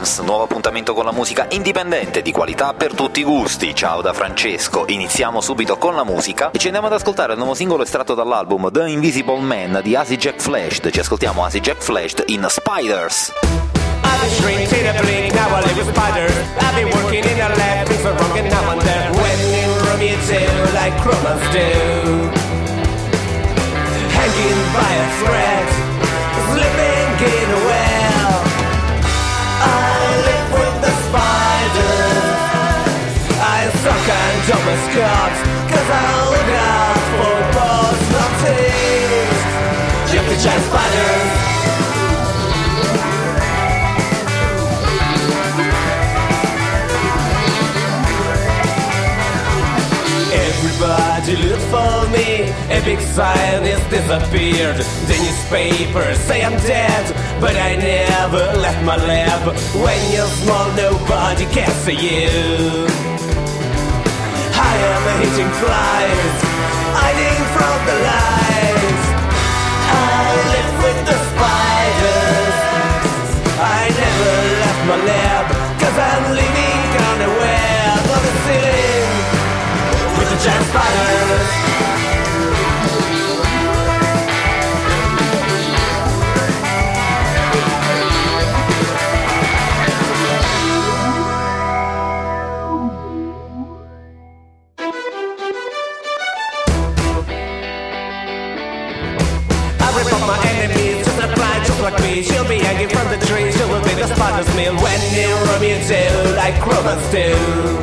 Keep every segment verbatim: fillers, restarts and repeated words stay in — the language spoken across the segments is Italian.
Jams, nuovo appuntamento con la musica indipendente di qualità per tutti i gusti. Ciao da Francesco, iniziamo subito con la musica e ci andiamo ad ascoltare il nuovo singolo estratto dall'album The Invisible Man di Acid Jack Flashed. Ci ascoltiamo Acid Jack Flashed in Spiders. I've been shrinking in a blink, now I live with spiders. I've been working in a lab, things are wrong and now I'm there. When in Romeo too, like chromas do. Hanging by a thread, slipping in a well. I live with the spiders. I suck and don't mascot, cause I look out for balls, not things. Jump the giant spiders. Everybody look for me, a big scientist disappeared. The newspapers say I'm dead, but I never left my lab. When you're small, nobody can see you. I am hitting flies, hiding from the lights. I live with the spiders. I never left my lab, cause I'm living on the web of the ceiling with the giant spiders. Like me, she'll be hanging from the trees. She will be the spider's meal when you rub me too, like chromas do.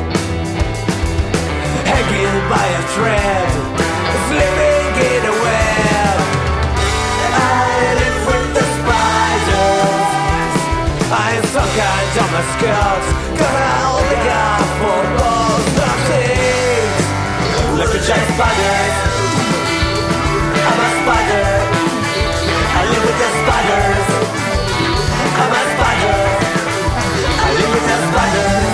Hanging by a thread, slipping in a web. I live with the spiders. I suck and on my skirts, cause I only got four balls, nothing. Look at giant spiders. I'm a spider. I live with the spiders. I'm a spider. I live with the spiders.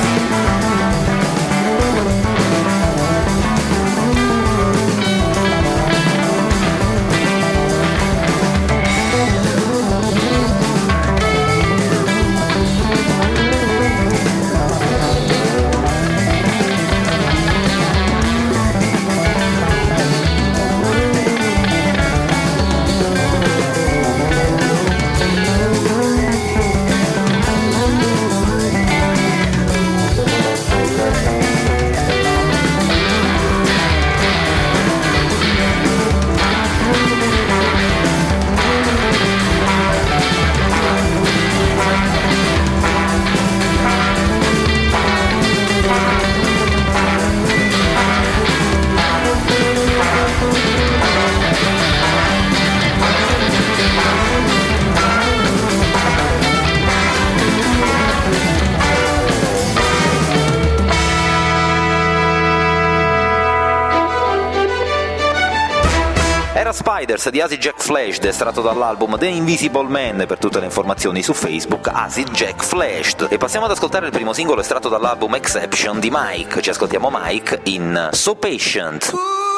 Spiders di Acid Jack Flashed, estratto dall'album The Invisible Man. Per tutte le informazioni su Facebook Acid Jack Flashed. E passiamo ad ascoltare il primo singolo estratto dall'album Exception di Mike. Ci ascoltiamo Mike in So Patient.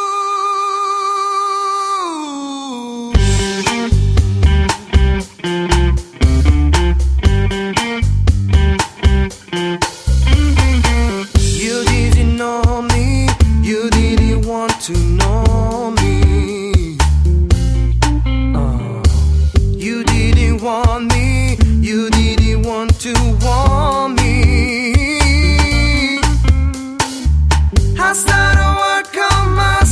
You didn't know me, you didn't want to know me. Want me, you didn't want to want me. I started work on myself.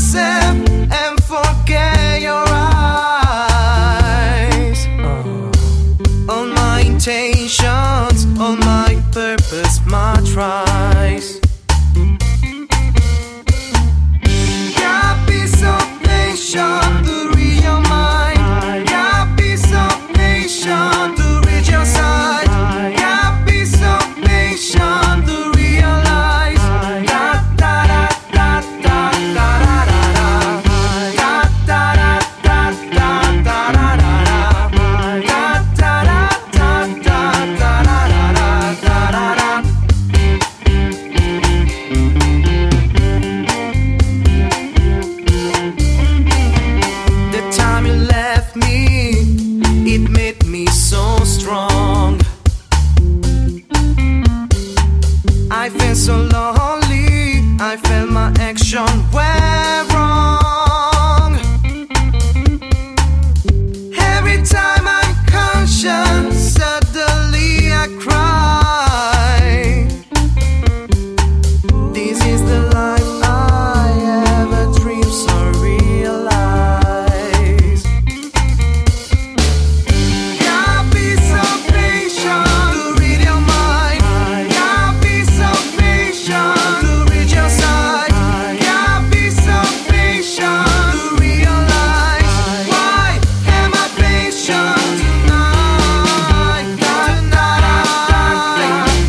lonely. I felt my action were wrong. Every time I'm conscious, suddenly I cry. This is the life I ever dreamed, so realize. Gotta be so patient to read your mind. Gotta be so patient to reach your side. Gotta be so patient to realize. Why am I patient tonight? Tonight, tonight,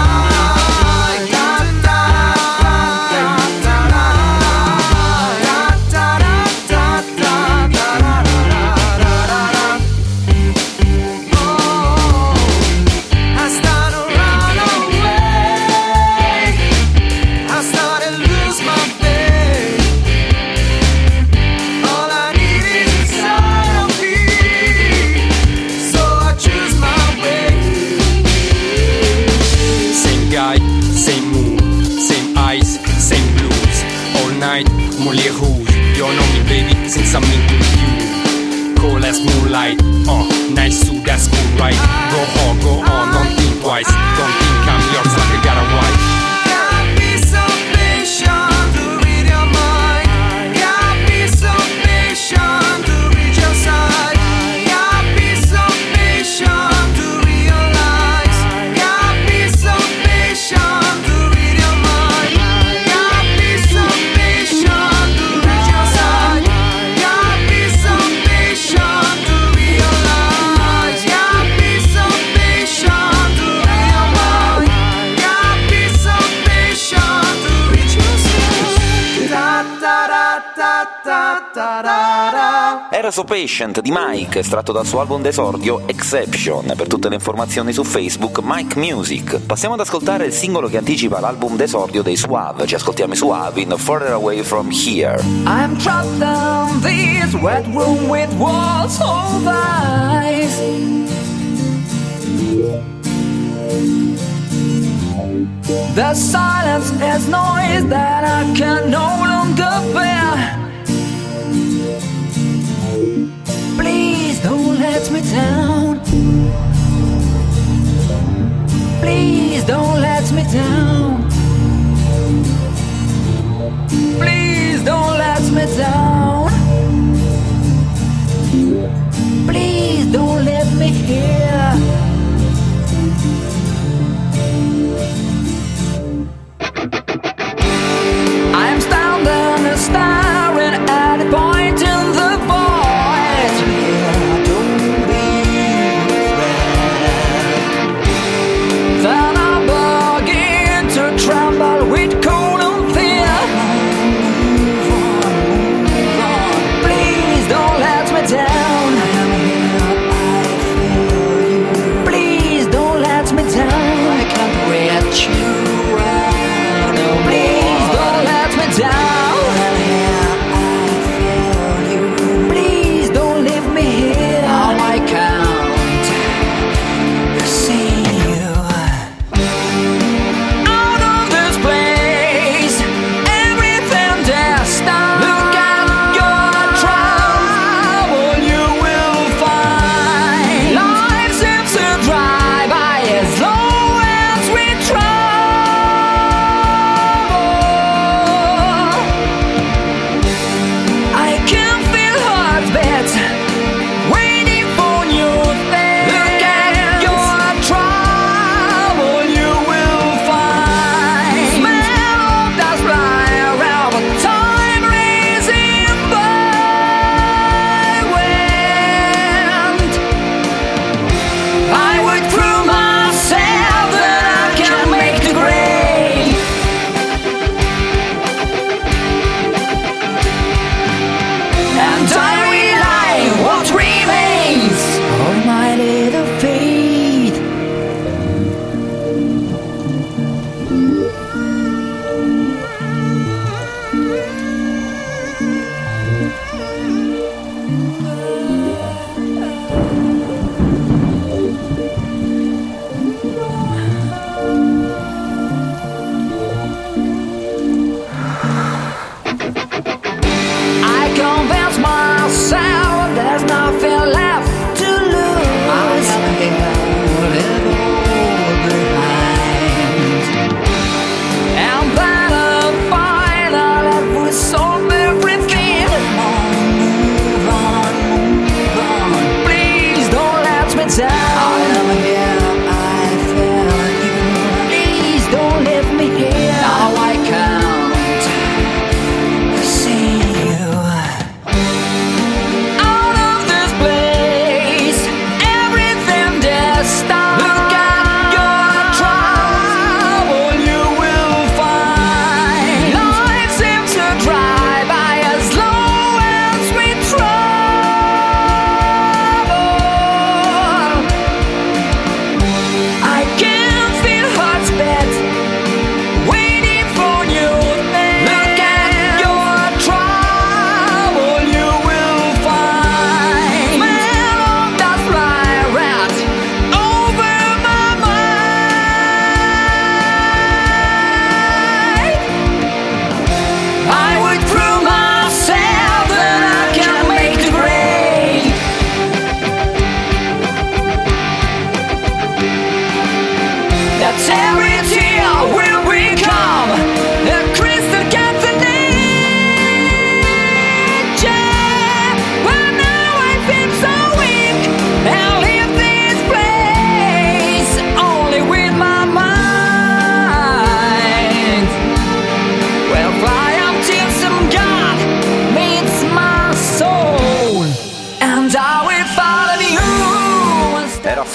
I started run away. I started lose my faith. All I need is inside of me, so I choose my way. Same guy, same mood, same eyes, same blues. All night, Moulin Rouge. You know me, baby, since I'm into you. Cold as moonlight, uh, nice suit, that's cool, right? Go hard, go on, don't think twice. Don't think I'm yours like I got a wife. Gotta be so patient to read your mind. Gotta be so patient to reach your side. Gotta be so patient to realize. Gotta be so patient to read your mind. Gotta be so patient to reach your side. Gotta be so patient to realize. Gotta be so patient to read your mind. Gotta be so patient to reach your side. Da da da da da da da da. Era So Patient di Mike, estratto dal suo album d'esordio Exception. Per tutte le informazioni su Facebook, Mike Music. Passiamo ad ascoltare il singolo che anticipa l'album d'esordio dei Suave. Ci ascoltiamo i Suave in Further Away From Here. I'm trapped in this wet room with walls of ice. The silence is noise that I can no longer bear. Please don't let me down. Please don't let me down. Please don't let me down. Please don't let me hear. I'm standing and staring at a point in the void. Don't be afraid. Then I begin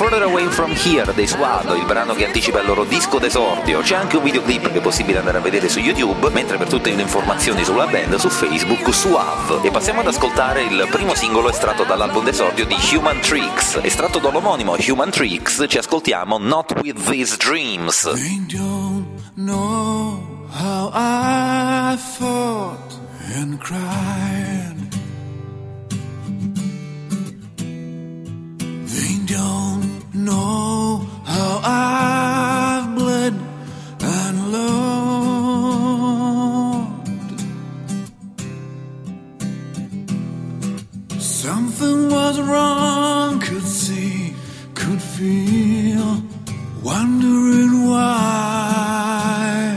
Further Away From Here dei Suado, il brano che anticipa il loro disco d'esordio. C'è anche un videoclip che è possibile andare a vedere su YouTube, mentre per tutte le informazioni sulla band su Facebook Suave. E passiamo ad ascoltare il primo singolo estratto dall'album d'esordio di Human Tricks. Estratto dall'omonimo Human Tricks ci ascoltiamo Not With These Dreams. They don't know how I fought and cried. They don't know how I've bled and loved. Something was wrong, could see, could feel, wondering why.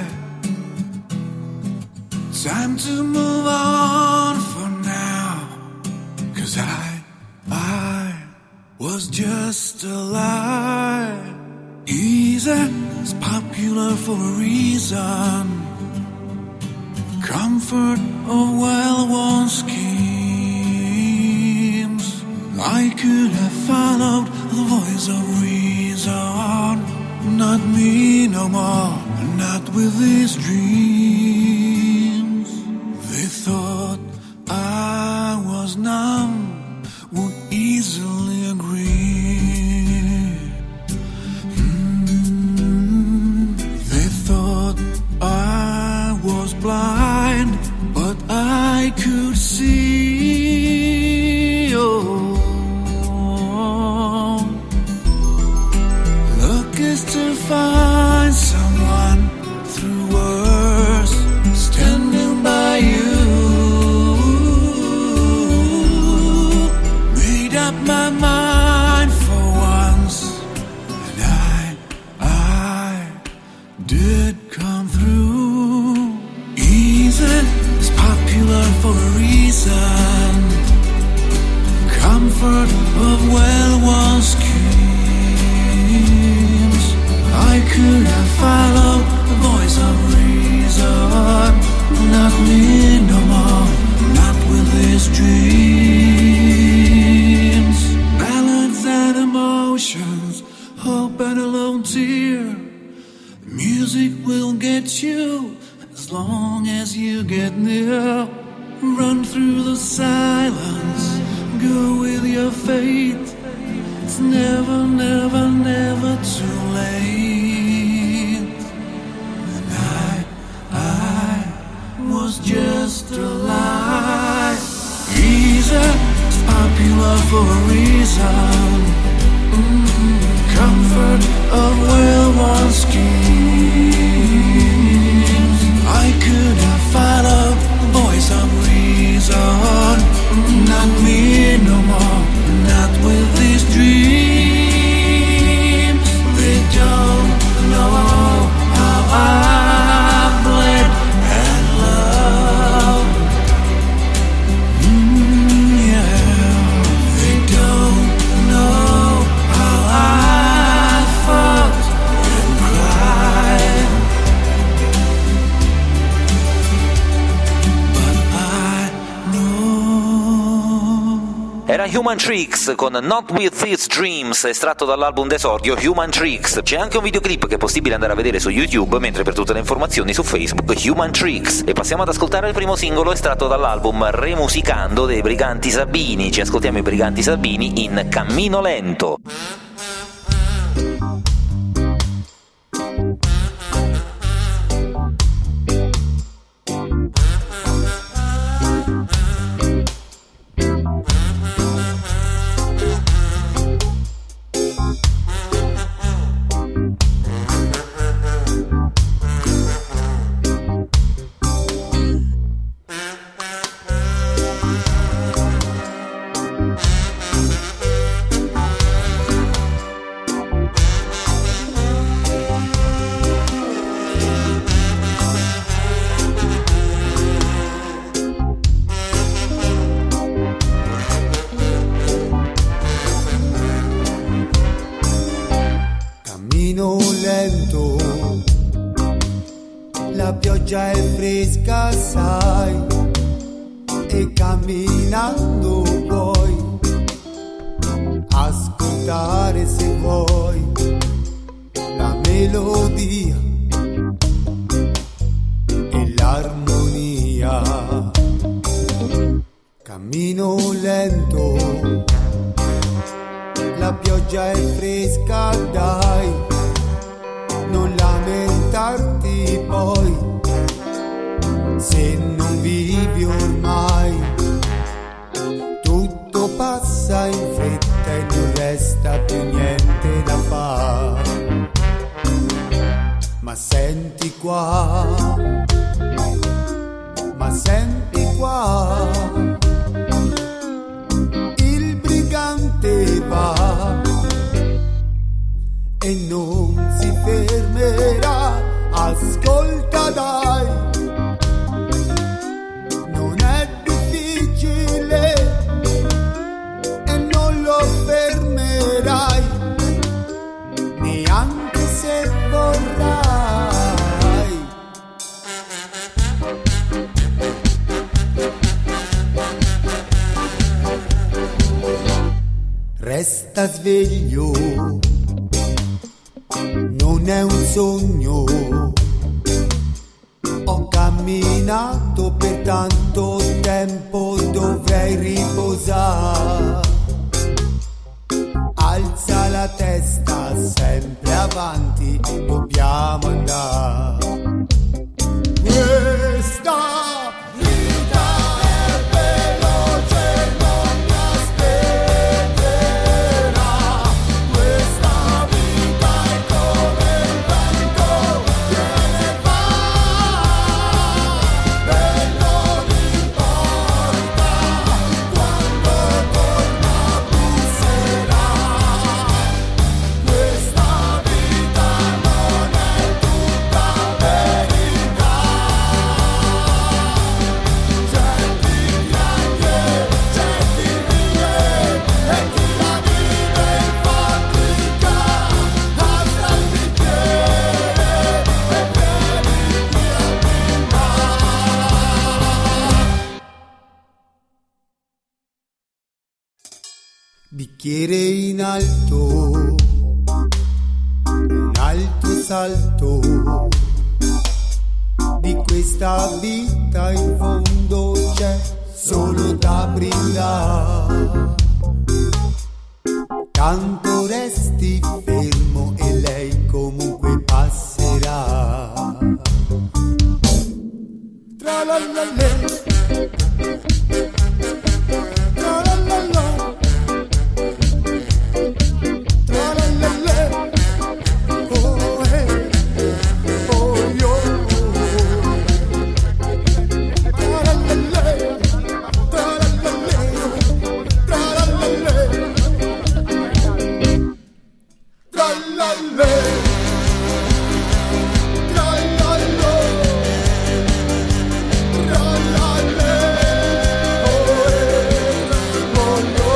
Time to move on for now, 'cause I, I was just a lie. Easy is popular for a reason. Comfort of well-worn schemes. I could have followed the voice of reason. Not me no more, not with these dreams. They thought I was numb, would easily agree. Mm, they thought I was blind, but I could see. Oh, luck is to find someone through words standing by you. Made up my mind for once, and I, I did come through. Easy is popular for a reason. Comfort of well-worn schemes. I could have followed the voice of reason. Not me no more, not with these dreams. Ballads and emotions, hope and a lone tear. Music will get you as long as you get near. Run through the silence, go with your fate. It's never, never, never too late. And I, I was just a lie. Easy, it's popular for a reason. Mm-hmm. Comfort of well-worn schemes. I could have followed the voice of reason. Not me no more, not with these dreams. They don't know how I bled and loved. Mm, yeah. They don't know how I fought and cried. But I know. Era Human Tricks con Not With These Dreams, estratto dall'album d'esordio Human Tricks. C'è anche un videoclip che è possibile andare a vedere su YouTube, mentre per tutte le informazioni su Facebook Human Tricks. E passiamo ad ascoltare il primo singolo estratto dall'album Remusicando dei Briganti Sabini. Ci ascoltiamo i Briganti Sabini in Cammino Lento. La pioggia è fresca, sai, e camminando puoi ascoltare cantare se vuoi la melodia e l'armonia. Cammino lento, la pioggia è fresca, dai, non lamentarti poi, se non vivi ormai. Tutto passa in fretta e non resta più niente da fare. Ma senti qua, ma senti qua, il brigante va e non si fermerà. Ascolta dai, non è difficile e non lo fermerai, neanche se vorrai. Resta sveglio, non è un sogno. Ho camminato per tanto tempo, dovrei riposare. Alza la testa, sempre avanti, dobbiamo andare. Questa vita è veloce, non mi aspetterà. Questa vita è come il vento, viene e va, e non importa quando torna busserà. Questa vita non è tutta verità. C'è chi piange, c'è chi ride e chi la vive in fabbrica. Alza il bicchiere e bevi qui a bicchiere in alto, un alto salto di questa vita, in fondo c'è solo da brindare. Tanto resti fermo e lei comunque passerà. Tra la la le, tra la la la, tra la la le, oh eh, oh yo, tra la la le, tra la la le, tra la la le, tra la le, tra la lo, tra la le, oh eh, oh yo,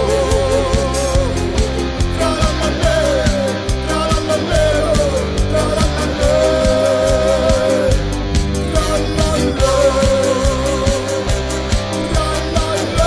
tra la la le, tra la la le, tra la la le, tra la lo, tra la lo, tra la le,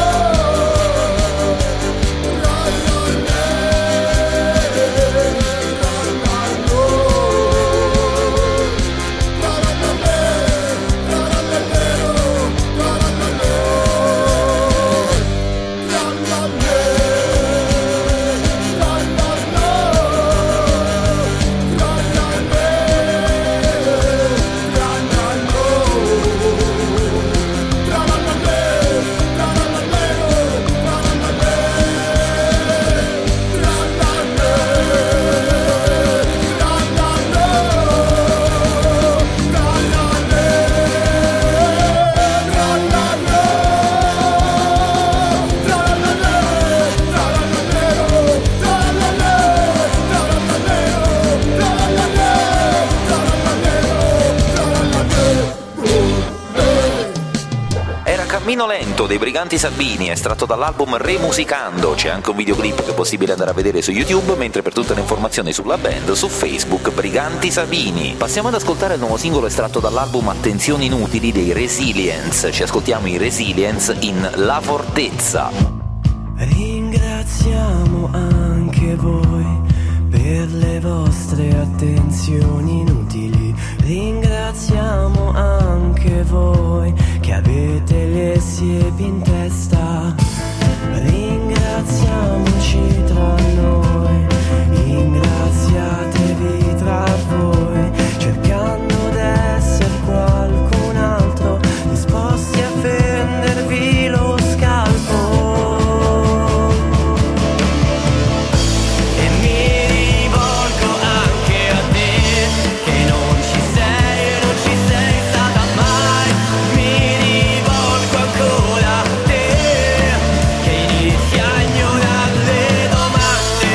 Cammino lento dei Briganti Sabini, estratto dall'album Remusicando. C'è anche un videoclip che è possibile andare a vedere su YouTube, mentre per tutte le informazioni sulla band su Facebook Briganti Sabini. Passiamo ad ascoltare il nuovo singolo estratto dall'album Attenzioni Inutili dei Resilience. Ci ascoltiamo i Resilience in La Fortezza. Ringraziamo anche anche voi per le vostre attenzioni inutili. Ringraziamo anche voi che avete le siepi in testa. Ringraziamoci tra noi, ingraziatevi tra voi, cercando d'essere qualcun altro, disposti a fendervi lo scalpo. E mi rivolgo anche a te, che non ci sei, non ci sei stata mai. Mi rivolgo ancora a te, che inizi a ignorare le domande.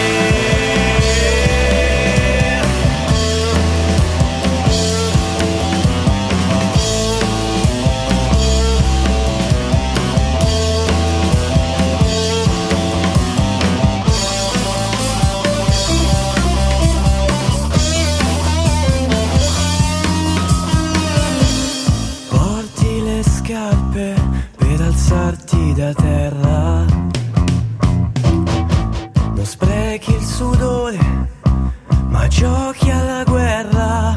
Porti le scarpe per alzarti da terra, non sprechi il sudore, ma giochi alla guerra.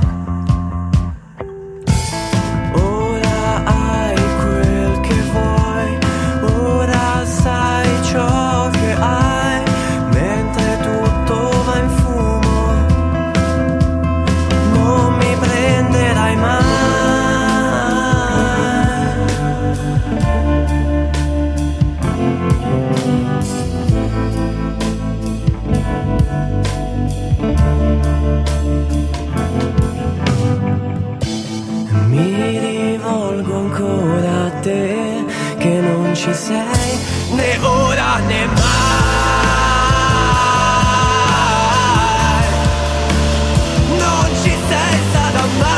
Ora hai quel che vuoi, ora sai ciò che hai, mentre tutto va in fumo, non mi prenderai mai. Mi rivolgo ancora a te, che non ci sei né ora né mai. Non ci sei stata mai.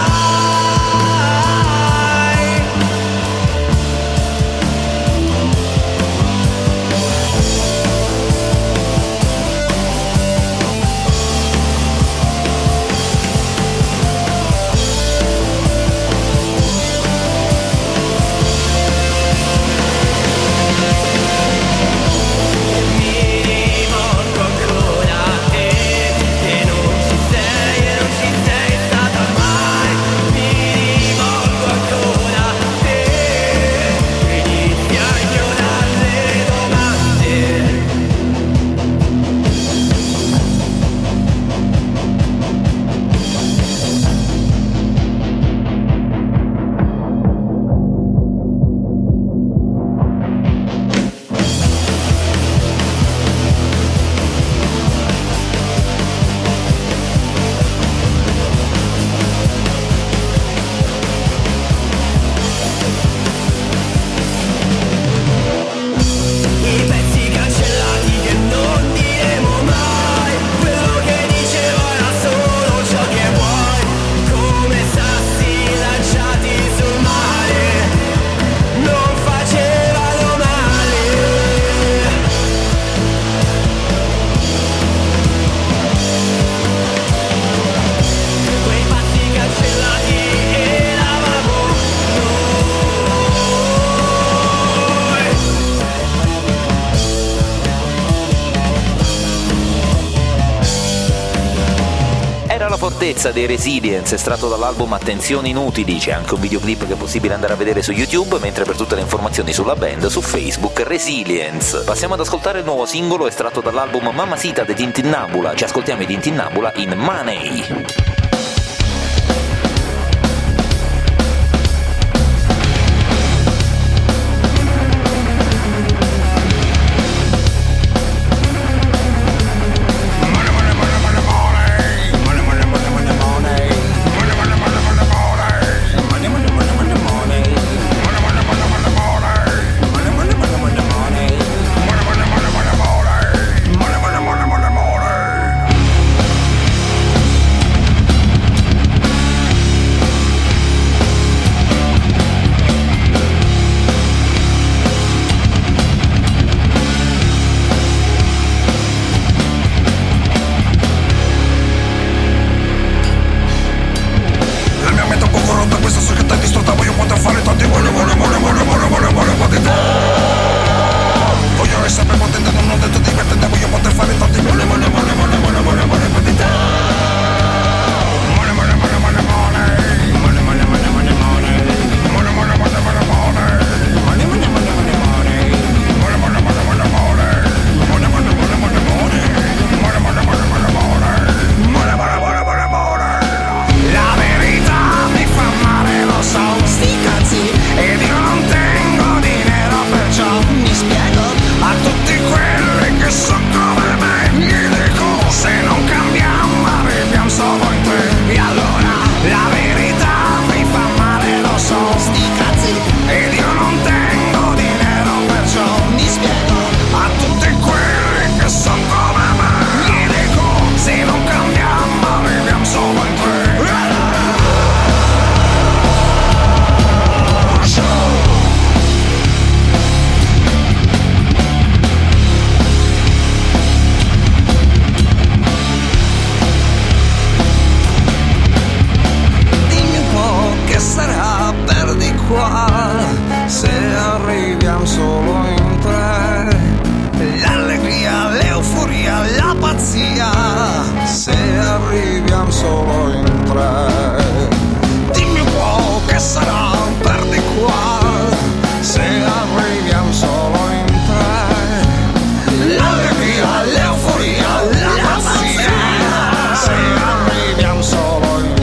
Fortezza dei Resilience, estratto dall'album Attenzioni Inutili. C'è anche un videoclip che è possibile andare a vedere su YouTube, mentre per tutte le informazioni sulla band su Facebook Resilience. Passiamo ad ascoltare il nuovo singolo estratto dall'album Mamacita de Tintinnabula. Ci ascoltiamo i Tintinnabula in Money. Money, money, money, money, money. qua se arriviamo solo in tre. L'allegria, l'euforia, la pazzia se arriviamo solo in tre. Dimmi un po' che sarà per di qua se arriviamo solo in tre. L'allegria, l'euforia, la pazzia se arriviamo solo in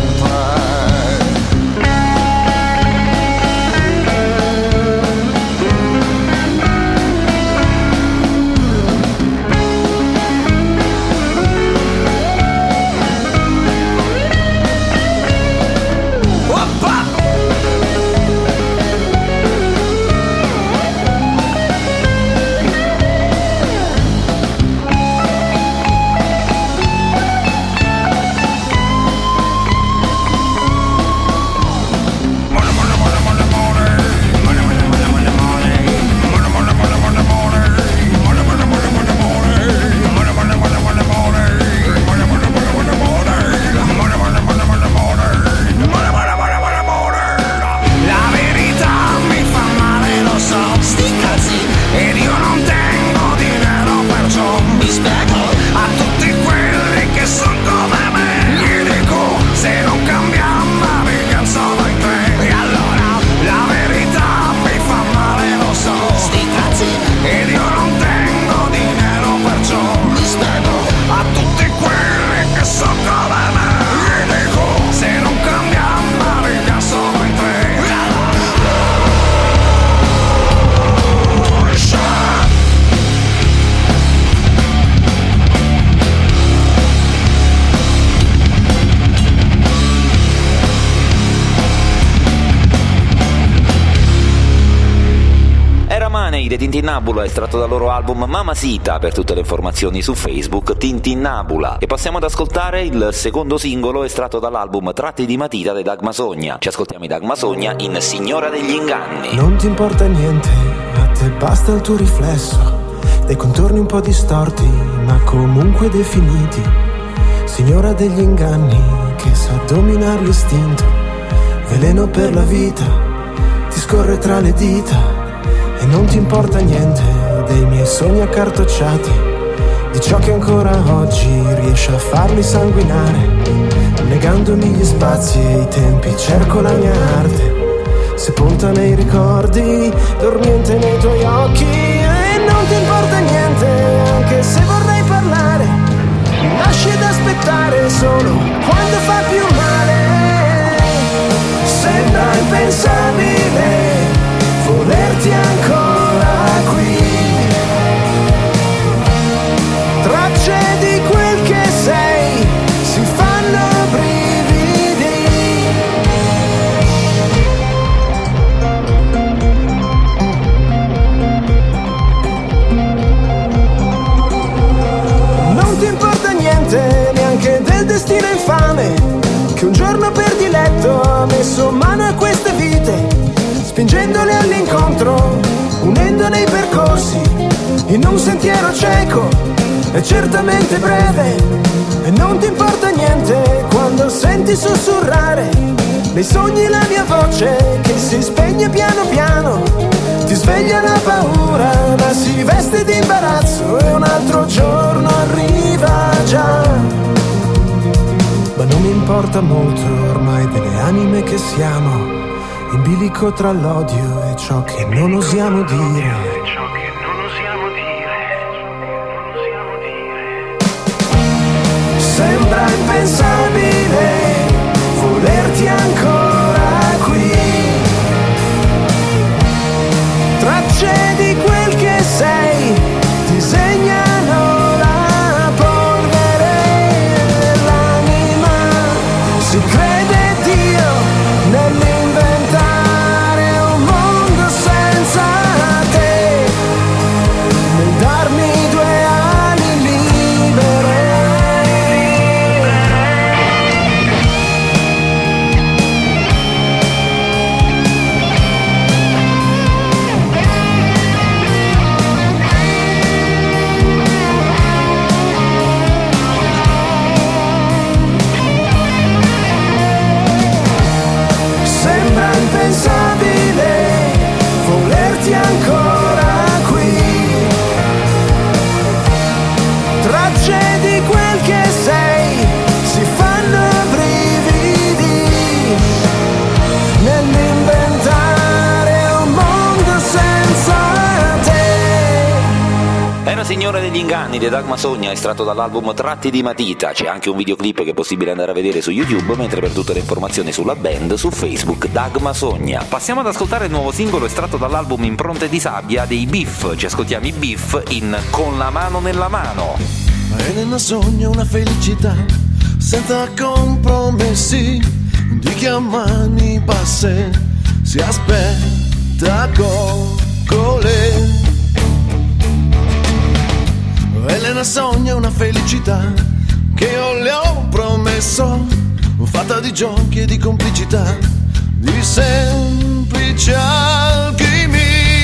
di Tintinnabula, estratto dal loro album Mamacita. Per tutte le informazioni su Facebook Tintinnabula. E passiamo ad ascoltare il secondo singolo estratto dall'album Tratti di matita dei Dag Masogna. Ci ascoltiamo i Dag Masogna in Signora degli inganni. Non ti importa niente, a te basta il tuo riflesso, dei contorni un po' distorti ma comunque definiti. Signora degli inganni che sa dominare l'istinto, veleno per la vita ti scorre tra le dita. E non ti importa niente dei miei sogni accartocciati, di ciò che ancora oggi riesce a farli sanguinare. Negandomi gli spazi e i tempi cerco la mia arte, sepolta nei ricordi, dormiente nei tuoi occhi. E non ti importa niente, anche se vorrei parlare, mi lasci ad aspettare solo quando fa più male. Sembra impensabile volerti ancora qui, tracce di quel che sei si fanno brividi. Non ti importa niente neanche del destino infame che un giorno per diletto ha messo mano a queste vite, spingendole all'incontro, unendo nei percorsi in un sentiero cieco e certamente breve. E non ti importa niente quando senti sussurrare nei sogni la mia voce che si spegne piano piano, ti sveglia la paura ma si veste di imbarazzo e un altro giorno arriva già. Ma non mi importa molto ormai delle anime che siamo, in bilico tra l'odio e ciò che non osiamo dire. Sembra impensabile volerti ancora qui, tracce di quel che sei disegnano la polvere. L'anima si crede Dio nell'inventare un mondo senza te, nel darmi due ali libere. Signore degli inganni di Dagma Sogna, estratto dall'album Tratti di Matita. C'è anche un videoclip che è possibile andare a vedere su YouTube, mentre per tutte le informazioni sulla band su Facebook Dagma Sogna. Passiamo ad ascoltare il nuovo singolo estratto dall'album Impronte di Sabbia dei Biff. Ci ascoltiamo i Biff in Con la mano nella mano. Elena sogna una felicità senza compromessi di chi a mani basse si aspetta coccole. Elena sogna una felicità che io le ho promesso, fatta di giochi e di complicità, di semplici alchimie.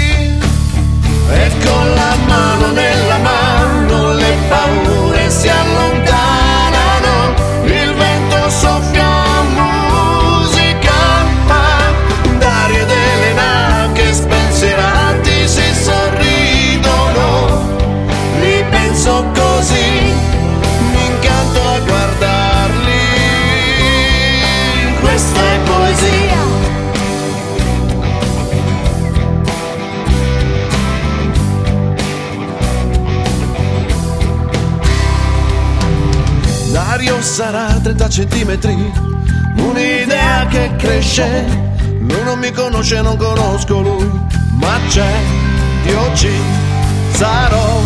E con la mano nella mano le paure si allontanano, il vento soffia musica, Dario ed Elena che spensierati si sorridono. Li penso così, mi incanto a guardarli, questa è poesia. Dario sarà trenta centimetri, un'idea che cresce, lui non mi conosce, non conosco lui, ma c'è, io ci sarò.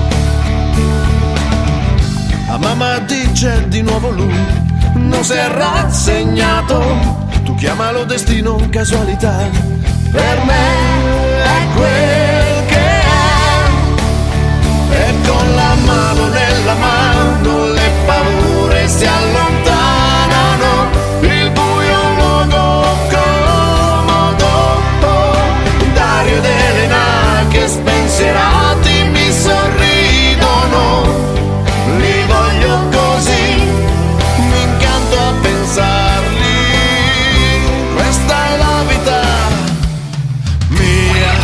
A mamma dice di nuovo lui, non si è rassegnato, tu chiamalo destino, casualità, per me è quel che è. E con la mano nella mano le paure si allontanano, il buio è un luogo comodo, Dario ed Elena che spensierati mi sorridono. Li voglio così, mi incanto a pensarli, questa è la vita mia.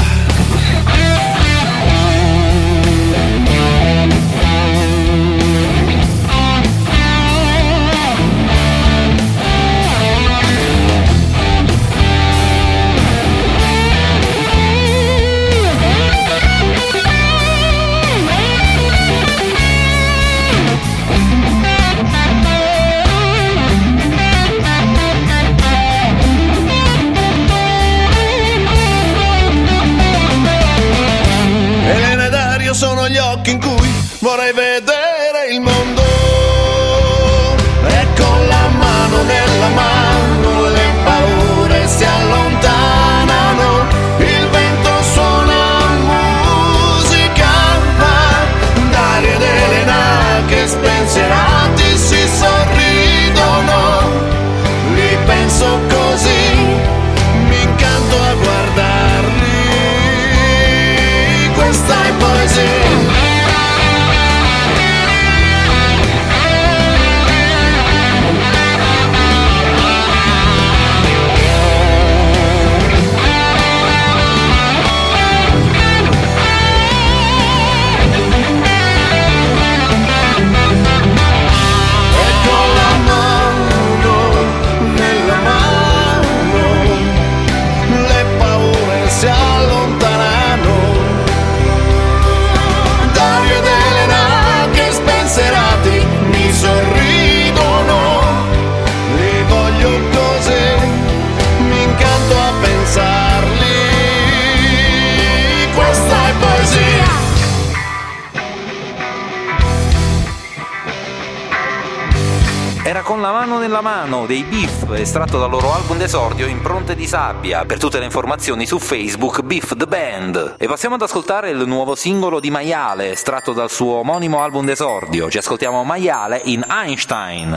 Sono gli occhi in cui vorrei vedere il mondo. E con la mano nella mano le paure si allontanano, il vento suona musica, Dario ed Elena che spensierati si sorridono. Li penso così, mi incanto a guardarli, questa è poesia. Era Con la mano nella mano dei Biff, estratto dal loro album d'esordio Impronte di Sabbia. Per tutte le informazioni su Facebook Biff the Band. E passiamo ad ascoltare il nuovo singolo di Maiale, estratto dal suo omonimo album d'esordio. Ci ascoltiamo Maiale in Einstein.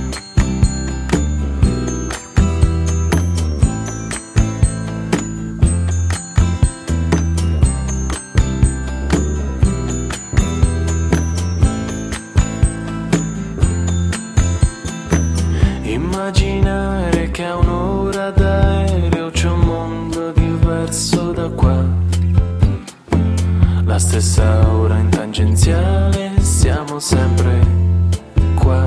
Immaginare che a un'ora d'aereo c'è un mondo diverso da qua, la stessa ora in tangenziale, siamo sempre qua.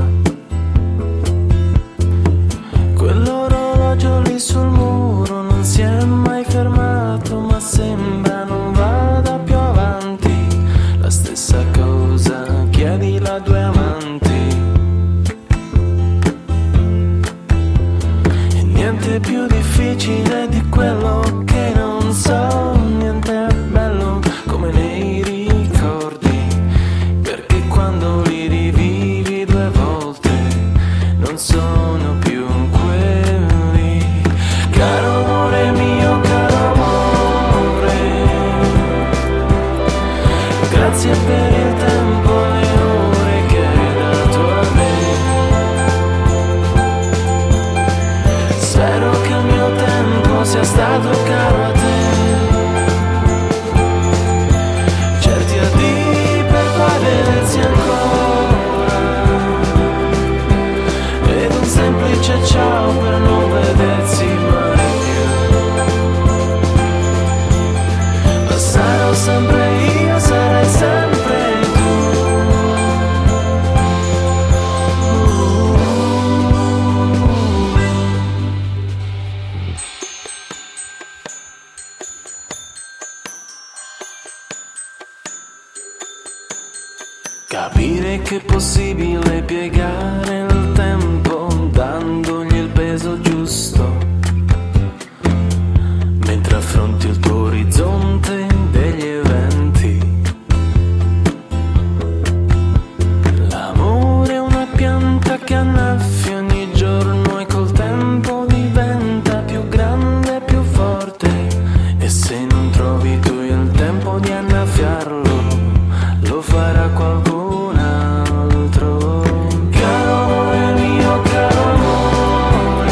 Quell'orologio lì sul muro non si è mai fermato, ma sembra non vada più avanti, la stessa caro a te, certi addio per poi vedersi ancora, ed un semplice ciao per non vedersi mai più. Ma sarò sempre io, sarai sempre tu. Capire che è possibile piegare il tempo dandogli il peso giusto, mentre affronti il tuo orizzonte degli eventi. L'amore è una pianta che annaffi ogni giorno e col tempo diventa più grande e più forte, e se non trovi tu il tempo di annaffiarlo, lo farà qualcun altro. Caro amore mio, caro amore,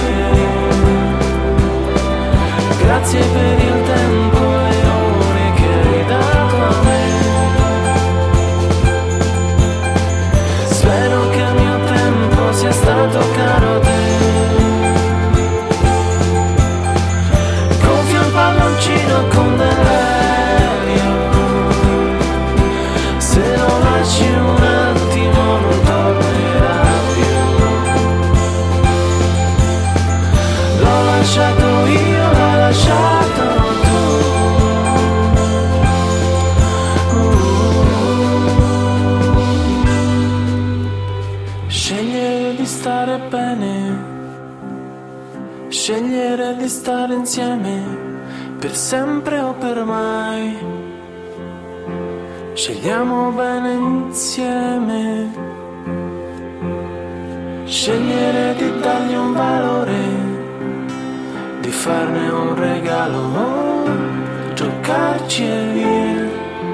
grazie per il tempo e le ore che hai dato a me. Spero che il mio tempo sia stato caro a te. Gonfia il palloncino con dell'elio, se lo lasci un attimo non tornerà più. L'ho lasciato io, l'ho lasciato tu. Uh. Scegliere di stare bene, scegliere di stare insieme per sempre o per mai. Scegliamo bene insieme, scegliere di dargli un valore, di farne un regalo, oh, giocarci e via,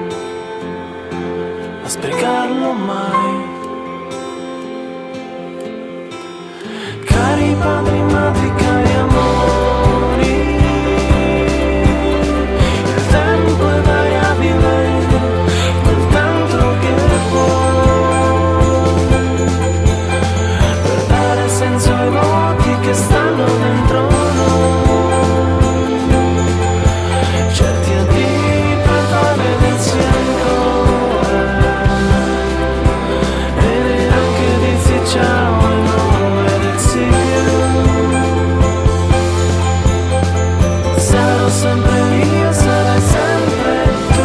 a sprecarlo mai. Cari padri, madri, cari amori, il tempo è variabile, senso ai vuoti che stanno dentro noi, certi addio per poi vedersi ancora, e anche dirsi ciao e non vedersi più. Sarò sempre io, sarai sempre tu.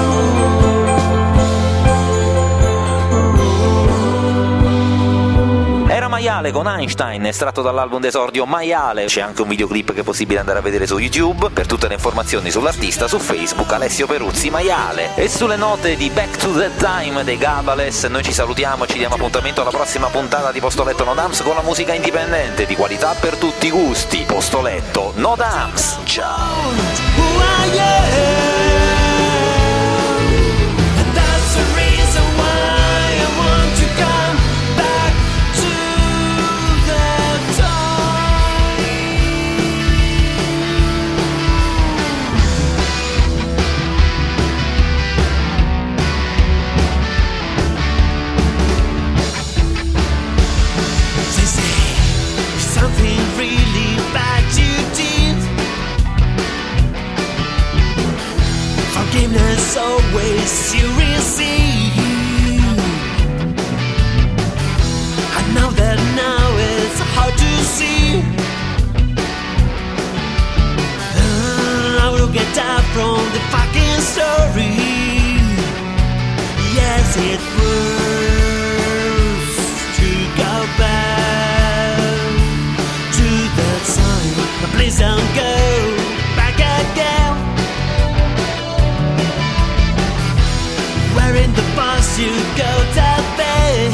Maiale con Einstein, estratto dall'album d'esordio Maiale. C'è anche un videoclip che è possibile andare a vedere su YouTube. Per tutte le informazioni sull'artista, su Facebook Alessio Peruzzi Maiale. E sulle note di Back to the Time dei Gabales noi ci salutiamo e ci diamo appuntamento alla prossima puntata di Postoletto No Dams con la musica indipendente di qualità per tutti i gusti. Postoletto No Dams, ciao. Forgiveness always you receive. I know that now it's hard to see. Uh, I will get up from the fucking story. Yes, it was to go back to that time. But please don't go back again. In the bus you go to bed.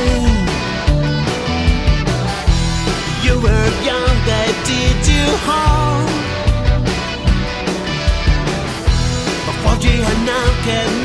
You were young, they did you harm. But what you have now can